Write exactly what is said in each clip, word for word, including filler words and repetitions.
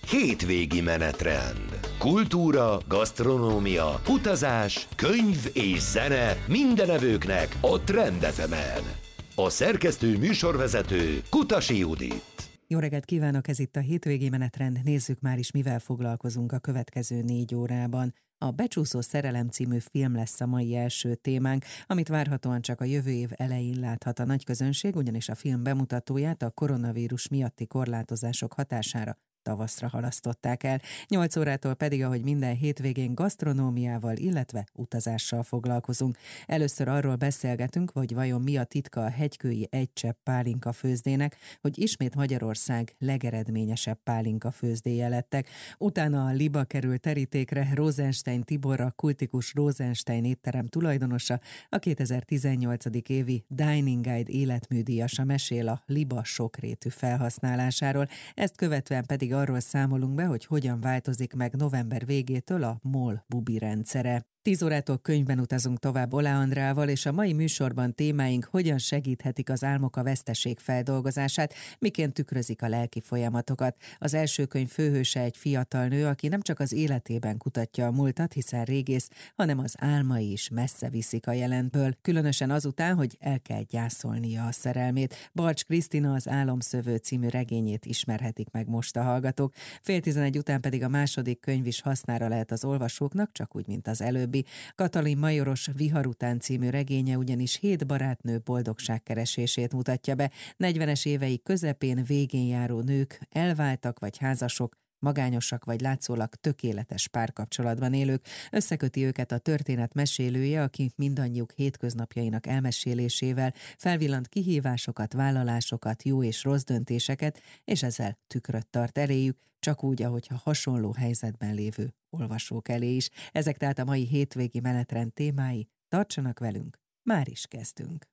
Hétvégi menetrend. Kultúra, gasztronómia, utazás, könyv és zene minden evőknek a Trend ef emen. A szerkesztő műsorvezető Kutasi Judit. Jó reggelt kívánok, ez itt a Hétvégi menetrend. Nézzük már is, mivel foglalkozunk a következő négy órában. A Becsúszó szerelem című film lesz a mai első témánk, amit várhatóan csak a jövő év elején láthat a nagyközönség, ugyanis a film bemutatóját a koronavírus miatti korlátozások hatására tavaszra halasztották el. nyolc órától pedig, ahogy minden hétvégén, gasztronómiával, illetve utazással foglalkozunk. Először arról beszélgetünk, hogy vajon mi a titka a hegykői egy csepp pálinka főzdének, hogy ismét Magyarország legeredményesebb pálinka főzdéje lettek. Utána a Liba kerül terítékre, Rosenstein Tibor, a kultikus Rosenstein étterem tulajdonosa, a kétezer-tizennyolc. évi Dining Guide életműdíjasa mesél a Liba sokrétű felhasználásáról. Ezt követően pedig arról számolunk be, hogy hogyan változik meg november végétől a MOL bubi rendszere. tíz órától könyvben utazunk tovább Olá Andrával, és a mai műsorban témáink hogyan segíthetik az álmok a veszteség feldolgozását, miként tükrözik a lelki folyamatokat. Az első könyv főhőse egy fiatal nő, aki nem csak az életében kutatja a múltat, hiszen régész, hanem az álmai is messze viszik a jelenből, különösen azután, hogy el kell gyászolnia a szerelmét. Barcs Krisztina az Álomszövő című regényét ismerhetik meg most a hallgatók. Fél tizenegy után pedig a második könyv is hasznára lehet az olvasóknak, csak úgy, mint az előbb. Katalin Majoros Vihar után című regénye ugyanis hét barátnő boldogságkeresését mutatja be. negyvenes évei közepén, végén járó nők, elváltak vagy házasok, magányosak vagy látszólag tökéletes párkapcsolatban élők, összeköti őket a történet mesélője, aki mindannyiuk hétköznapjainak elmesélésével felvillant kihívásokat, vállalásokat, jó és rossz döntéseket, és ezzel tükröt tart eléjük, csak úgy, ahogyha hasonló helyzetben lévő olvasók elé is. Ezek tehát a mai hétvégi menetrend témái. Tartsanak velünk, már is kezdünk.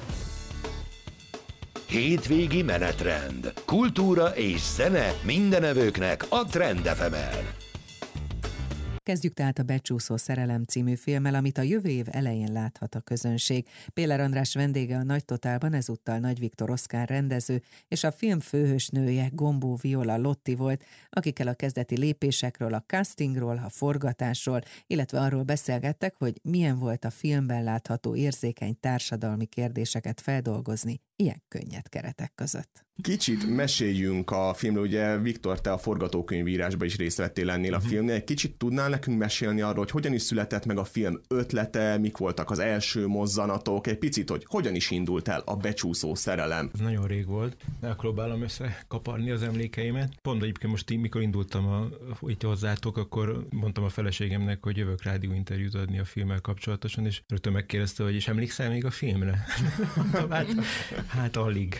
Hétvégi menetrend. Kultúra és zene minden evőknek a Trend ef emen. Kezdjük tehát a Becsúszó szerelem című filmmel, amit a jövő év elején láthat a közönség. Péler András vendége a Nagy Totálban, ezúttal Nagy Viktor Oszkár rendező, és a film főhősnője Gombó Viola Lotti volt, akikkel a kezdeti lépésekről, a castingról, a forgatásról, illetve arról beszélgettek, hogy milyen volt a filmben látható érzékeny társadalmi kérdéseket feldolgozni ilyen könnyed keretek között. Kicsit meséljünk a filmről, ugye Viktor, te a forgatókönyvírásban is részt vettél ennél uh-huh. a filmnél. Egy kicsit tudnál nekünk mesélni arról, hogy hogyan is született meg a film ötlete, mik voltak az első mozzanatok, egy picit, hogy hogyan is indult el a Becsúszó szerelem. Ez nagyon rég volt, megpróbálom összekaparni az emlékeimet. Pont egyébként most mikor indultam a, itt hozzátok, akkor mondtam a feleségemnek, hogy jövök rádióinterjút adni a filmmel kapcsolatosan, és rögtön megkérdezte, hogy és emlékszel még a filmre? hát, hát alig.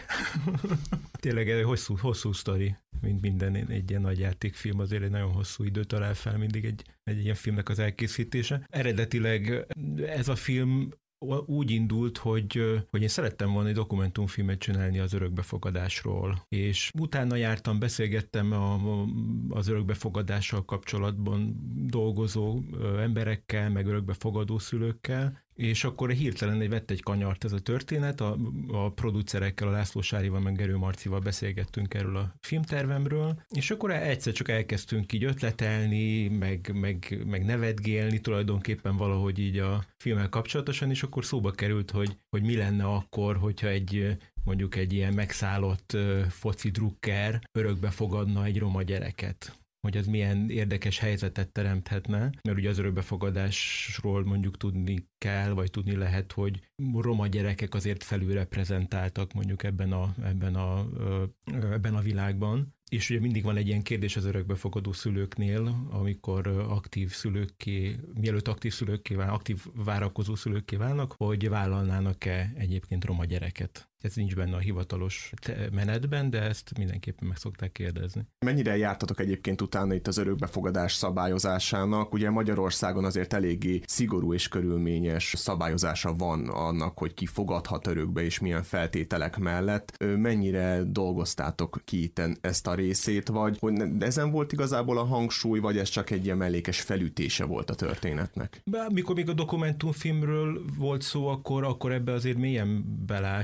Tényleg egy hosszú, hosszú sztori, mint minden egy ilyen nagy játékfilm, azért egy nagyon hosszú időt talál fel mindig egy, egy ilyen filmnek az elkészítése. Eredetileg ez a film úgy indult, hogy, hogy én szerettem volna egy dokumentumfilmet csinálni az örökbefogadásról, és utána jártam, beszélgettem a, az örökbefogadással kapcsolatban dolgozó emberekkel, meg örökbefogadó szülőkkel, és akkor hirtelen vett egy kanyart ez a történet, a, a producerekkel, a László Sárival, meg Gerő Marcival beszélgettünk erről a filmtervemről, és akkor egyszer csak elkezdtünk így ötletelni, meg, meg, meg nevetgélni tulajdonképpen valahogy így a filmmel kapcsolatosan, és akkor szóba került, hogy, hogy mi lenne akkor, hogyha egy mondjuk egy ilyen megszállott foci drukker örökbe fogadna egy roma gyereket, hogy az milyen érdekes helyzetet teremthetne, mert ugye az örökbefogadásról mondjuk tudni kell, vagy tudni lehet, hogy roma gyerekek azért felülreprezentáltak mondjuk ebben a, ebben a, ebben a világban. És ugye mindig van egy ilyen kérdés az örökbefogadó szülőknél, amikor aktív szülőkké, mielőtt aktív szülőkké válnak, aktív várakozó szülőkké válnak, hogy vállalnának-e egyébként roma gyereket. Ez nincs benne a hivatalos menetben, de ezt mindenképpen meg szokták kérdezni. Mennyire jártatok egyébként utána itt az örökbefogadás szabályozásának? Ugye Magyarországon azért eléggé szigorú és körülményes szabályozása van annak, hogy ki fogadhat örökbe és milyen feltételek mellett. Mennyire dolgoztátok ki ezt a részét, vagy hogy ezen volt igazából a hangsúly, vagy ez csak egy ilyen mellékes felütése volt a történetnek? Mikor még a dokumentumfilmről volt szó, akkor, akkor ebbe azért mélyen beleástuk magunkat,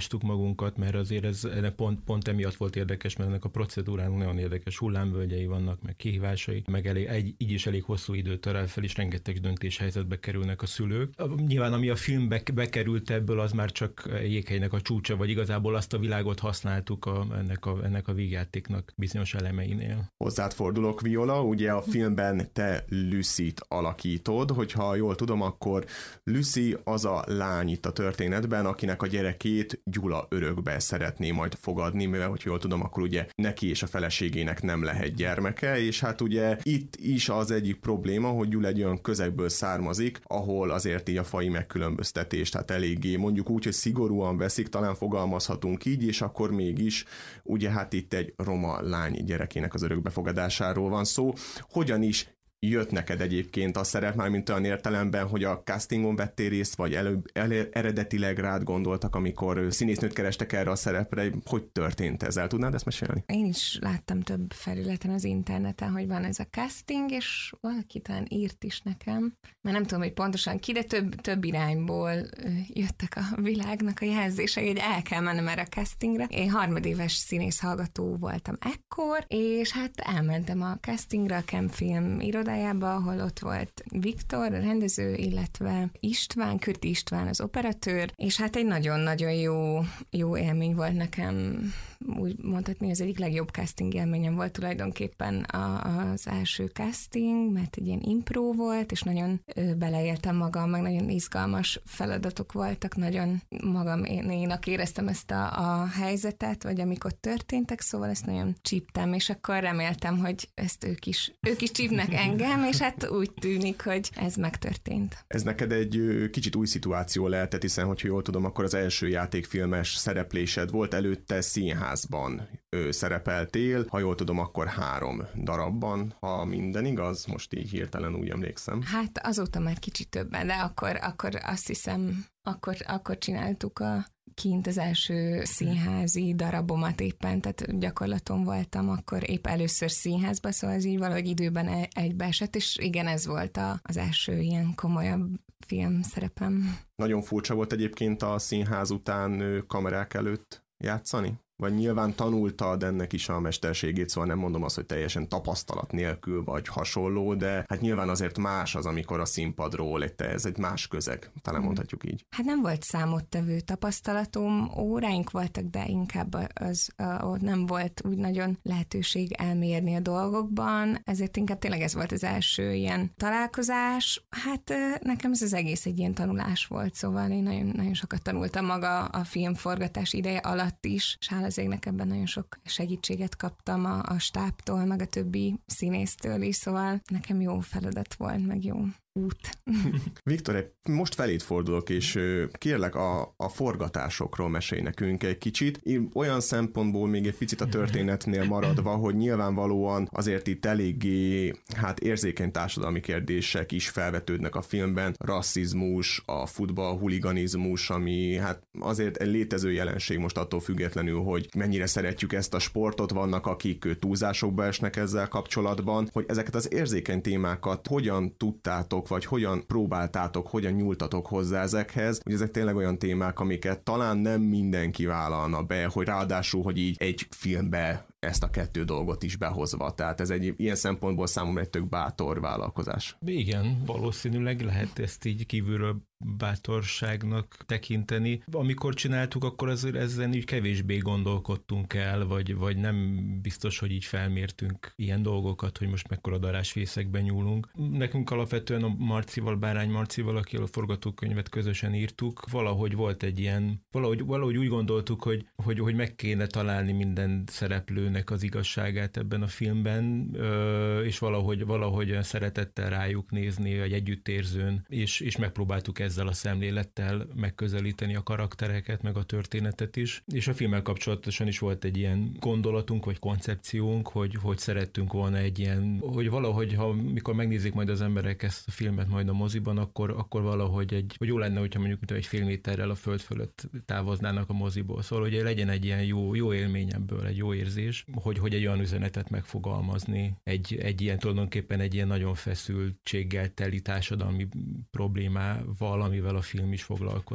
magunkat, mert azért ez pont, pont emiatt volt érdekes, mert ennek a procedúrának nagyon érdekes hullámvölgyei vannak, meg kihívásai, meg elég, egy, így is elég hosszú időt talál fel, és rengeteg döntéshelyzetbe kerülnek a szülők. Nyilván ami a filmbe bekerült ebből, az már csak Jéghelynek a csúcsa, vagy igazából azt a világot használtuk a, ennek, a, ennek a vígjátéknak bizonyos elemeinél. Hozzád fordulok, Viola, ugye a filmben te Lucy-t alakítod, hogyha jól tudom, akkor Lucy az a lány itt a történetben, akinek a gyerekét Gyula örökbe szeretné majd fogadni, mivel, hogy jól tudom, akkor ugye neki és a feleségének nem lehet gyermeke, és hát ugye itt is az egyik probléma, hogy Gyula egy olyan közegből származik, ahol azért így a faji megkülönböztetés, tehát eléggé mondjuk úgy, hogy szigorúan veszik, talán fogalmazhatunk így, és akkor mégis ugye hát itt egy roma lány gyerekének az örökbefogadásáról van szó. Hogyan is jött neked egyébként a szerep, már mint olyan értelemben, hogy a castingon vettél részt, vagy előbb, el, eredetileg rád gondoltak, amikor színésznőt kerestek erre a szerepre, hogy történt ez? El tudnád ezt mesélni? Én is láttam több felületen az interneten, hogy van ez a casting, és valaki talán írt is nekem, mert nem tudom, hogy pontosan ki, de több, több irányból jöttek a világnak a jelzései, hogy el kell mennem erre a castingre. Én harmadéves színész hallgató voltam ekkor, és hát elmentem a castingre, a Kemfilm irodájába, ahol ott volt Viktor, a rendező, illetve István, Kürti István az operatőr, és hát egy nagyon-nagyon jó, jó élmény volt nekem, úgy mondhatni, az egyik legjobb casting élményem volt tulajdonképpen a, az első casting, mert egy ilyen impro volt, és nagyon ö, beleéltem magam, meg nagyon izgalmas feladatok voltak, nagyon magam énak éreztem ezt a, a helyzetet, vagy amik ott történtek, szóval ezt nagyon csíptem, és akkor reméltem, hogy ezt ők is, ők is csípnek engem, és hát úgy tűnik, hogy ez megtörtént. Ez neked egy kicsit új szituáció lehetett, hiszen, hogyha jól tudom, akkor az első játékfilmes szereplésed volt, előtte színházban ő, szerepeltél, ha jól tudom, akkor három darabban, ha minden igaz, most így hirtelen úgy emlékszem. Hát azóta már kicsit többen, de akkor, akkor azt hiszem, akkor, akkor csináltuk a kint az első színházi darabomat éppen, tehát gyakorlaton voltam, akkor épp először színházba, szóval ez így valahogy időben egybeesett, és igen, ez volt a, az első ilyen komolyabb film szerepem. Nagyon furcsa volt egyébként a színház után kamerák előtt játszani? Vagy nyilván tanultad ennek is a mesterségét, szóval nem mondom azt, hogy teljesen tapasztalat nélkül vagy hasonló, de hát nyilván azért más az, amikor a színpadról egy, ez egy más közeg, talán mondhatjuk így. Hát nem volt számottevő tapasztalatom, óráink voltak, de inkább az, ott nem volt úgy nagyon lehetőség elmérni a dolgokban, ezért inkább tényleg ez volt az első ilyen találkozás. Hát nekem ez az egész egy ilyen tanulás volt, szóval én nagyon, nagyon sokat tanultam maga a filmforgatás ideje alatt is, és az égnek ebben nagyon sok segítséget kaptam a, a stábtól, meg a többi színésztől is, szóval nekem jó feladat volt, meg jó út. Viktor, most feléd fordulok, és kérlek a, a forgatásokról mesélj nekünk egy kicsit. Én olyan szempontból még egy picit a történetnél maradva, hogy nyilvánvalóan azért itt eléggé hát érzékeny társadalmi kérdések is felvetődnek a filmben. Rasszizmus, a futball, huliganizmus, ami hát azért egy létező jelenség most attól függetlenül, hogy mennyire szeretjük ezt a sportot, vannak akik túlzásokba esnek ezzel kapcsolatban, hogy ezeket az érzékeny témákat hogyan tudtátok, vagy hogyan próbáltátok, hogyan nyúltatok hozzá ezekhez, hogy ezek tényleg olyan témák, amiket talán nem mindenki vállalna be, hogy ráadásul, hogy így egy filmbe ezt a kettő dolgot is behozva. Tehát ez egy ilyen szempontból számomra egy tök bátor vállalkozás. Igen, valószínűleg lehet ezt így kívülről bátorságnak tekinteni. Amikor csináltuk, akkor azért ezen így kevésbé gondolkodtunk el, vagy, vagy nem biztos, hogy így felmértünk ilyen dolgokat, hogy most mekkora darásfészekben nyúlunk. Nekünk alapvetően a Marcival, Bárány Marcival, akivel a forgatókönyvet közösen írtuk, valahogy volt egy ilyen, valahogy, valahogy úgy gondoltuk, hogy, hogy, hogy meg kéne találni minden szereplőnek az igazságát ebben a filmben, és valahogy, valahogy szeretettel rájuk nézni, vagy együttérzőn, és, és megpróbáltuk ezzel a szemlélettel megközelíteni a karaktereket, meg a történetet is. És a filmmel kapcsolatosan is volt egy ilyen gondolatunk, vagy koncepciónk, hogy, hogy szerettünk volna egy ilyen, hogy valahogy, ha mikor megnézik majd az emberek ezt a filmet majd a moziban, akkor, akkor valahogy egy, hogy jó lenne, hogyha mondjuk egy fél méterrel a föld fölött távoznának a moziból. Szóval, hogy legyen egy ilyen jó, jó élmény ebből, egy jó érzés, hogy, hogy egy olyan üzenetet megfogalmazni, egy, egy ilyen tulajdonképpen egy ilyen nagyon feszültséggel teli társadalmi problémával, amivel a film is foglalkozik.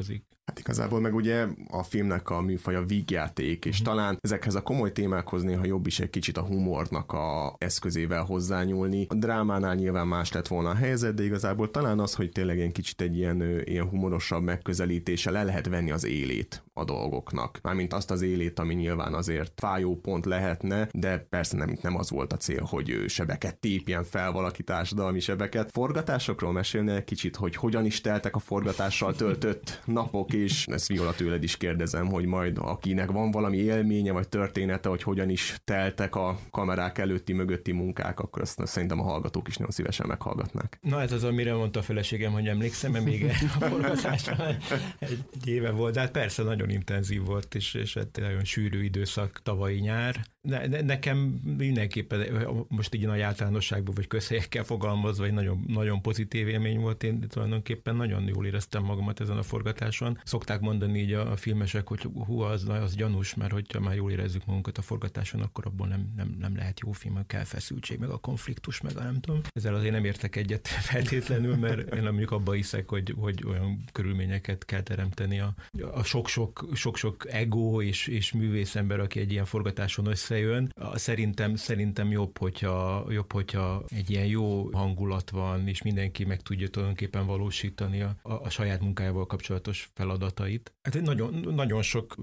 Hát igazából meg ugye a filmnek a műfaja vígjáték, és uh-huh. talán ezekhez a komoly témákhoz néha jobb is egy kicsit a humornak a eszközével hozzányúlni. A drámánál nyilván más lett volna a helyzet, de igazából talán az, hogy tényleg egy kicsit egy ilyen, ilyen humorosabb megközelítéssel le lehet venni az élét a dolgoknak. Mármint azt az élét, ami nyilván azért fájó pont lehetne, de persze nem, nem az volt a cél, hogy sebeket tépjen fel valaki, társadalmi sebeket. Forgatásokról mesélni egy kicsit, hogy hogyan is teltek a forgatással töltött napok, és ezt Viola tőled is kérdezem, hogy majd akinek van valami élménye vagy története, hogy hogyan is teltek a kamerák előtti, mögötti munkák, akkor azt szerintem a hallgatók is nagyon szívesen meghallgatnák. Na ez az, amire mondta a feleségem, hogy emlékszem, mert még a forgatásra egy éve volt, de hát persze nagyon intenzív volt, és, és hát nagyon sűrű időszak tavalyi nyár. Ne, ne, nekem mindenképpen most így nagy általánosságban vagy közhelyekkel fogalmazva egy nagyon, nagyon pozitív élmény volt. Én tulajdonképpen nagyon jól éreztem magamat ezen a forgatáson. Szokták mondani így a, a filmesek, hogy hú, az, az gyanús, mert hogyha már jól érezzük magunkat a forgatáson, akkor abból nem, nem, nem lehet jó film, kell feszültség, meg a konfliktus, meg a nem tudom. Ezzel azért nem értek egyet feltétlenül, mert én mondjuk abba hiszek, hogy, hogy olyan körülményeket kell teremteni a, a sok-sok, sok-sok ego és, és művészember, aki egy ilyen forgatáson összejön. Szerintem, szerintem jobb, hogyha, jobb, hogyha egy ilyen jó hangulat van, és mindenki meg tudja tulajdonképpen valósítani a, a, a saját munkájával kapcsolatos feladatait. Hát nagyon, nagyon sok,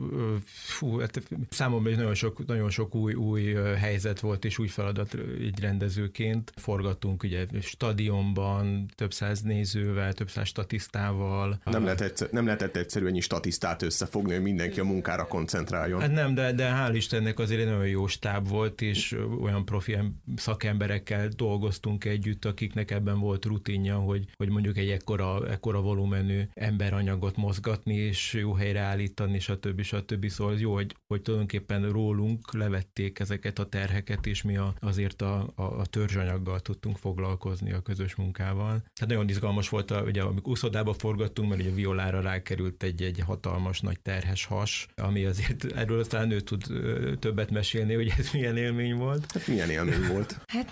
fú, hát számomra nagyon sok, nagyon sok új, új helyzet volt, és új feladat egy rendezőként. Forgattunk ugye stadionban, több száz nézővel, több száz statisztával. Nem, lehet egyszer, nem lehetett egyszerűen ennyi statisztát összefogni, hogy mindenki a munkára koncentráljon. Hát nem, de, de hál' Istennek azért egy nagyon jó stáb volt, és olyan profi szakemberekkel dolgoztunk együtt, akiknek ebben volt rutinja, hogy, hogy mondjuk egy ekkora, ekkora volumenű emberanyagot mozgatni, és jó helyre állítani, stb. stb. Szóval jó, hogy, hogy tulajdonképpen rólunk levették ezeket a terheket, és mi a, azért a, a, a törzsanyaggal tudtunk foglalkozni a közös munkával. Hát nagyon izgalmas volt, a, ugye amikor úszodába forgattunk, mert ugye Violára rákerült egy, egy hatalmas nagy terhes has, ami azért erről aztán ő tud többet mesélni, hogy ez milyen élmény volt. Hát milyen élmény volt? Hát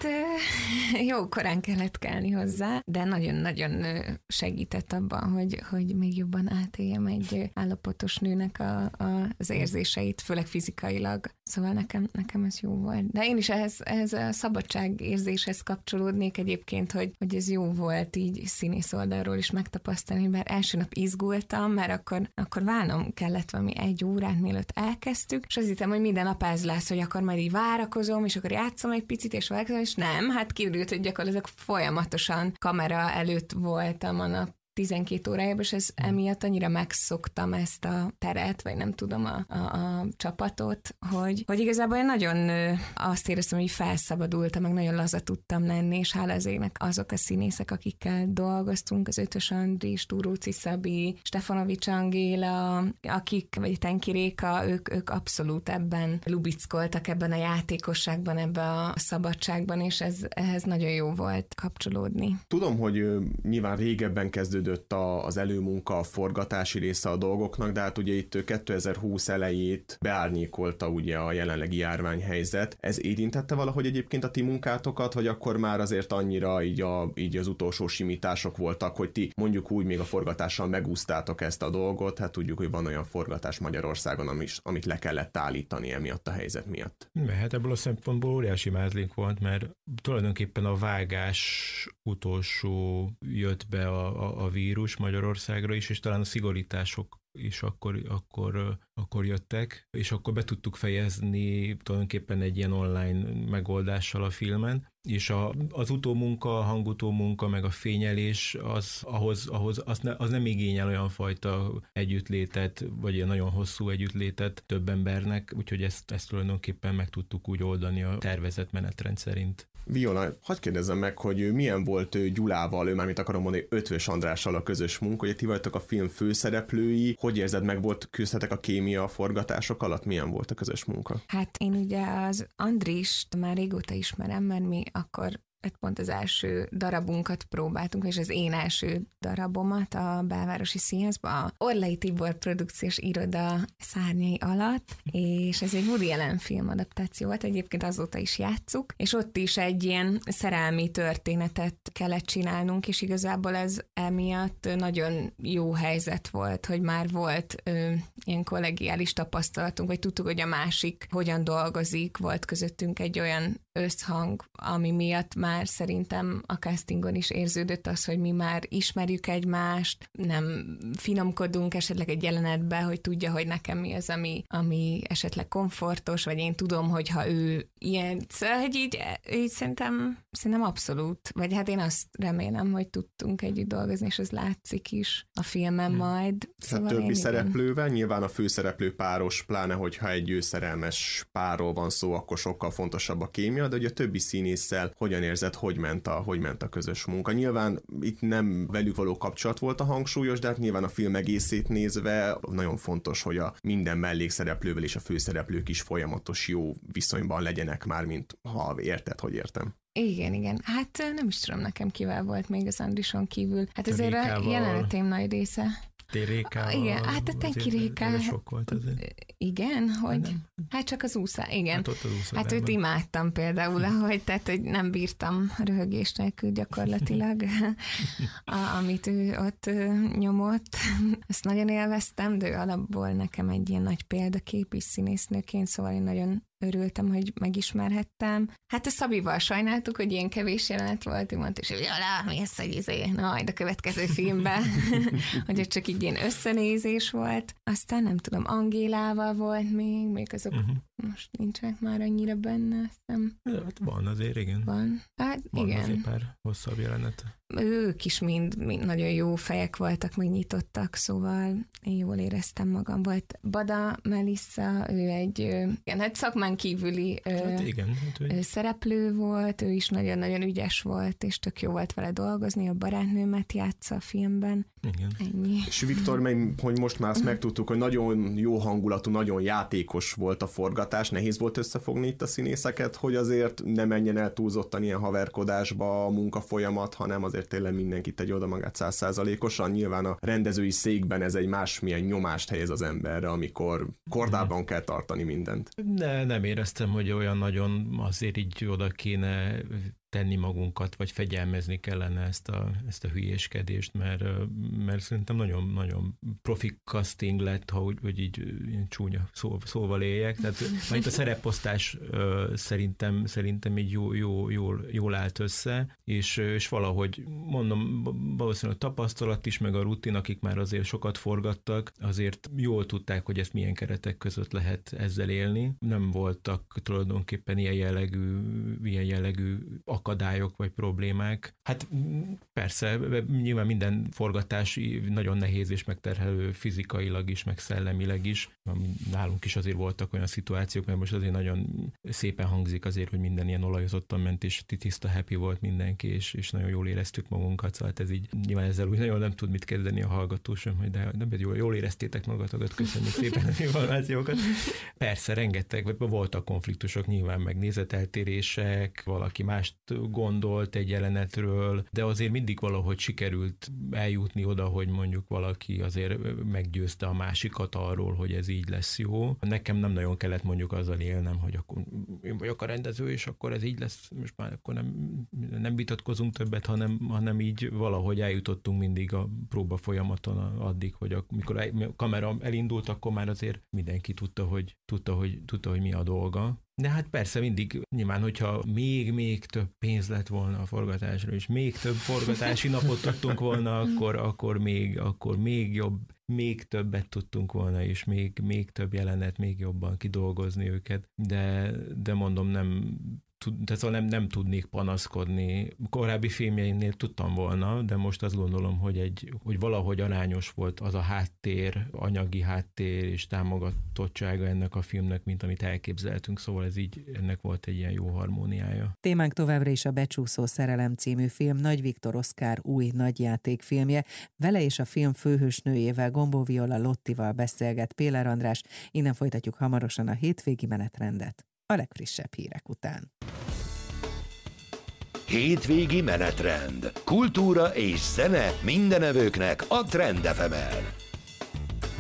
jó korán kellett kelni hozzá, de nagyon-nagyon segített abban, hogy, hogy még jobban átéljem egy állapotos nőnek a, a, az érzéseit, főleg fizikailag. Szóval nekem, nekem ez jó volt. De én is ehhez, ehhez a szabadságérzéshez kapcsolódnék egyébként, hogy, hogy ez jó volt így színész oldalról is megtapasztalni, mert első nap izgultam, mert akkor, akkor válnom kellett valami egy órát, mielőtt elkezdtük, és azt hittem, hogy minden nap ez lesz, hogy akkor majd így várakozom, és akkor játszom egy picit, és várakozom, és nem, hát kiderült, hogy gyakorlatilag folyamatosan kamera előtt voltam a nap tizenkét órájában, és ez emiatt annyira megszoktam ezt a teret, vagy nem tudom, a, a, a csapatot, hogy, hogy igazából én nagyon azt éreztem, hogy felszabadultam, meg nagyon laza tudtam lenni, és hála az égnek azok a színészek, akikkel dolgoztunk, az Ötvös Andris, Túróci Szabi, Stefanovics Angéla, akik, vagy Tenki Réka, ők, ők abszolút ebben lubickoltak, ebben a játékosságban, ebben a szabadságban, és ez, ehhez nagyon jó volt kapcsolódni. Tudom, hogy nyilván régebben kezdődött az előmunka, a forgatási része a dolgoknak, de hát ugye itt kétezer-húsz elejét beárnyékolta ugye a jelenlegi járványhelyzet. Ez érintette valahogy egyébként a ti munkátokat, vagy akkor már azért annyira így, a, így az utolsó simítások voltak, hogy ti mondjuk úgy még a forgatással megúsztátok ezt a dolgot, hát tudjuk, hogy van olyan forgatás Magyarországon, amit, amit le kellett állítani emiatt a helyzet miatt. Hát ebből a szempontból óriási mázlink volt, mert tulajdonképpen a vágás utolsó jött be a, a, a vírus Magyarországra is, és talán a szigorítások is akkor, akkor, akkor jöttek, és akkor be tudtuk fejezni tulajdonképpen egy ilyen online megoldással a filmen, és a, az utómunka, a hangutómunka, meg a fényelés, az, ahhoz, ahhoz az, ne, az nem igényel olyan fajta együttlétet, vagy ilyen nagyon hosszú együttlétet több embernek, úgyhogy ezt, ezt tulajdonképpen meg tudtuk úgy oldani a tervezett menetrend szerint. Viola, hadd kérdezzem meg, hogy milyen volt Gyulával, ő már mit akarom mondani, Ötvös Andrással a közös munka, hogy ti vagytok a film főszereplői, hogy érzed meg, volt küzdhetek a kémia a forgatások alatt, milyen volt a közös munka? Hát én ugye az Andrist már régóta ismerem, mert mi akkor hát pont az első darabunkat próbáltunk, és az én első darabomat a Belvárosi Színházban, a Orlai Tibor produkciós iroda szárnyai alatt, és ez egy Woody Allen film adaptáció volt, egyébként azóta is játsszuk, és ott is egy ilyen szerelmi történetet kellett csinálnunk, és igazából ez emiatt nagyon jó helyzet volt, hogy már volt ö, ilyen kollegiális tapasztalatunk, vagy tudtuk, hogy a másik hogyan dolgozik, volt közöttünk egy olyan összhang, ami miatt már szerintem a castingon is érződött az, hogy mi már ismerjük egymást, nem finomkodunk esetleg egy jelenetbe, hogy tudja, hogy nekem mi az, ami, ami esetleg komfortos, vagy én tudom, hogy ha ő ilyen, szóval, hogy így, így szerintem, szerintem abszolút, vagy hát én azt remélem, hogy tudtunk együtt dolgozni, és ez látszik is a filmen hmm. majd. Szóval többi szereplővel, nyilván a főszereplő páros, pláne hogyha egy ő szerelmes párról van szó, akkor sokkal fontosabb a kémia, de hogy a többi színésszel hogyan érzed, hogy ment a, hogy ment a közös munka. Nyilván itt nem velük való kapcsolat volt a hangsúlyos, de hát nyilván a film egészét nézve nagyon fontos, hogy a minden mellékszereplővel és a főszereplők is folyamatos jó viszonyban legyenek már, mint ha érted, hogy értem. Igen, igen. Hát nem is tudom nekem kivel volt még az Andrison kívül. Hát azért a jelenetém nagy része. Rékával. Igen, hát a Tenki Réka. Sok volt azért. Igen, hogy nem. Hát csak az úszá, igen. Hát, ott az úszá, hát őt imádtam például, ahogy, tehát hogy nem bírtam röhögés nélkül gyakorlatilag, a, amit ő ott nyomott. Ezt nagyon élveztem, de ő alapból nekem egy ilyen nagy példakép is színésznőként, szóval én nagyon örültem, hogy megismerhettem. Hát a Szabival sajnáltuk, hogy ilyen kevés jelenet volt, ő mondta, hogy jala, mi ez, hogy izé, na, majd a következő filmben, hogy csak így ilyen összenézés volt. Aztán nem tudom, Angélával volt még, még azok uh-huh. most nincsenek már annyira benne, hiszem. Ja, hát van azért, igen. Van, hát van igen. azért pár hosszabb jelenet. Ők is mind, mind nagyon jó fejek voltak, meg nyitottak, szóval én jól éreztem magam. Volt Bada Melissa, ő egy igen, hát szakmán kívüli hát igen, hát szereplő volt, ő is nagyon-nagyon ügyes volt, és tök jó volt vele dolgozni, a barátnőmet játsza a filmben. Igen. Ennyi. És Viktor, hogy most már azt megtudtuk, hogy nagyon jó hangulatú, nagyon játékos volt a forgatás, nehéz volt összefogni itt a színészeket, hogy azért ne menjen el túlzottan ilyen haverkodásba a munkafolyamat, hanem azért tényleg mindenkit egy oda magát száz százalékosan. Nyilván a rendezői székben ez egy másmilyen nyomást helyez az emberre, amikor kordában kell tartani mindent. Ne, nem éreztem, hogy olyan nagyon azért így oda kéne tenni magunkat, vagy fegyelmezni kellene ezt a, ezt a hülyéskedést, mert, mert szerintem nagyon-nagyon profi casting lett, ha úgy, hogy így ilyen csúnya szó, szóval éljek. Tehát majd a szereposztás szerintem, szerintem így jó, jó, jól, jól állt össze, és, és valahogy mondom, valószínűleg a tapasztalat is, meg a rutin, akik már azért sokat forgattak, azért jól tudták, hogy ezt milyen keretek között lehet ezzel élni. Nem voltak tulajdonképpen ilyen jellegű, ilyen jellegű akadályok vagy problémák. Hát persze, nyilván minden forgatás nagyon nehéz és megterhelő fizikailag is, meg szellemileg is. Nálunk is azért voltak olyan szituációk, mert most azért nagyon szépen hangzik azért, hogy minden ilyen olajozottan ment, és tiszta happy volt mindenki, és, és nagyon jól éreztük magunkat, szóval ez így nyilván ezzel úgy nagyon nem tud mit kezdeni a hallgató sem, hogy de nem, jól, jól éreztétek magatokat, köszönjük szépen az információkat. Persze, rengeteg, voltak konfliktusok, nyilván meg nézeteltérések, valaki mást gondolt egy jelenetről, de azért mindig valahogy sikerült eljutni oda, hogy mondjuk valaki azért meggyőzte a másikat arról, hogy ez így lesz jó. Nekem nem nagyon kellett mondjuk azzal élnem, hogy akkor én vagyok a rendező, és akkor ez így lesz, most már akkor nem, nem vitatkozunk többet, hanem, hanem így valahogy eljutottunk mindig a próba folyamaton addig, hogy amikor a kamera elindult, akkor már azért mindenki tudta, hogy, tudta, hogy, tudta, hogy mi a dolga. De hát persze mindig, nyilván, hogyha még-még több pénz lett volna a forgatásra, és még több forgatási napot tudtunk volna, akkor, akkor, még, akkor még jobb, még többet tudtunk volna, és még, még több jelenet, még jobban kidolgozni őket. De, de mondom, nem... Tehát szóval nem, nem tudnék panaszkodni. Korábbi filmjeimnél tudtam volna, de most azt gondolom, hogy, egy, hogy valahogy arányos volt az a háttér, anyagi háttér és támogatottsága ennek a filmnek, mint amit elképzeltünk, szóval ez így, ennek volt egy ilyen jó harmóniája. Témánk továbbra is a Becsúszó szerelem című film, Nagy Viktor Oszkár új nagyjátékfilmje. Vele és a film főhősnőjével, Gombó Viola Lottival beszélget Péler András. Innen folytatjuk hamarosan a hétvégi menetrendet a legfrissebb hírek után. Hétvégi menetrend. Kultúra és zene mindenevőknek a Trend ef emen.